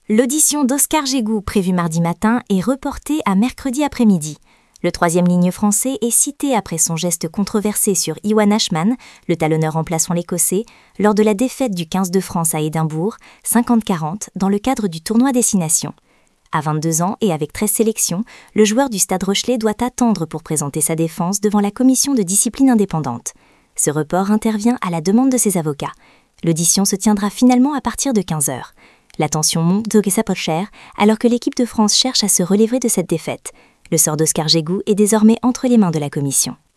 L'audition d'Oscar Jégou, prévue mardi matin, est reportée à mercredi après-midi. Le troisième ligne français est cité après son geste controversé sur Iwan Ashman, le talonneur remplaçant l'Écossais, lors de la défaite du 15 de France à Édimbourg, 50-40, dans le cadre du tournoi Destination. À 22 ans et avec 13 sélections, le joueur du Stade Rochelais doit attendre pour présenter sa défense devant la commission de discipline indépendante. Ce report intervient à la demande de ses avocats. L'audition se tiendra finalement à partir de 15h. La tension monte de sa pochère alors que l'équipe de France cherche à se relever de cette défaite. Le sort d'Oscar Jégou est désormais entre les mains de la commission.